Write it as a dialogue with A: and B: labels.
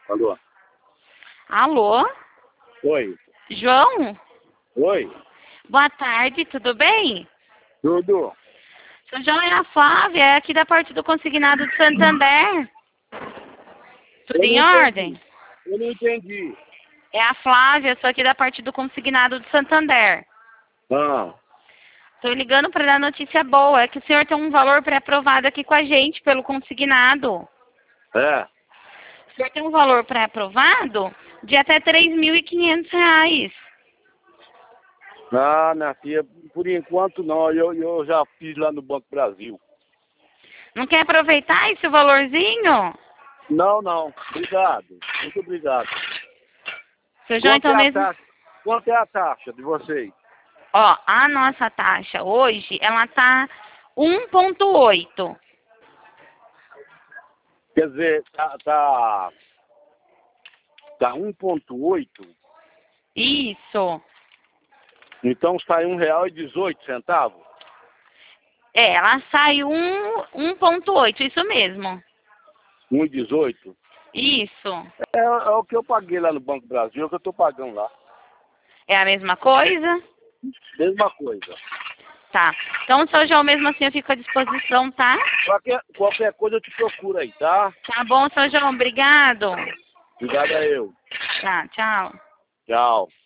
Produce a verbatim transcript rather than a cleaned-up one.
A: Alô?
B: Alô?
A: Oi.
B: João?
A: Oi.
B: Boa tarde, tudo bem?
A: Tudo?
B: Seu João é a Flávia, é aqui da parte do Consignado de Santander. Tudo
A: Eu
B: em
A: não
B: ordem?
A: entendi. Eu não entendi.
B: É a Flávia, sou aqui da parte do Consignado de Santander.
A: Ah,
B: Estou ligando para dar notícia boa, é que o senhor tem um valor pré-aprovado aqui com a gente pelo consignado.
A: é.
B: O senhor tem um valor pré-aprovado de até três mil e quinhentos reais.
A: Ah, minha filha, por enquanto não. Eu, eu já fiz lá no Banco Brasil.
B: Não quer aproveitar esse valorzinho?
A: Não, não. Obrigado. Muito obrigado.
B: Seu João,
A: Quanto é
B: então
A: a
B: mesmo...
A: taxa? Quanto é a taxa de vocês?
B: Ó, a nossa taxa hoje, ela tá um ponto oito.
A: Quer dizer, tá, tá, tá um ponto oito.
B: Isso.
A: Então sai um real e dezoito centavos.
B: É, ela sai um, um ponto oito, isso mesmo.
A: Um e dezoito.
B: Isso.
A: É, é o que eu paguei lá no Banco Brasil, é o que eu tô pagando lá.
B: É a mesma coisa?
A: Mesma coisa.
B: Tá. Então, seu João, mesmo assim, eu fico à disposição, tá?
A: Qualquer, qualquer coisa eu te procuro aí, tá?
B: Tá bom, seu João, obrigado.
A: Obrigado a eu.
B: Tá, tchau.
A: Tchau.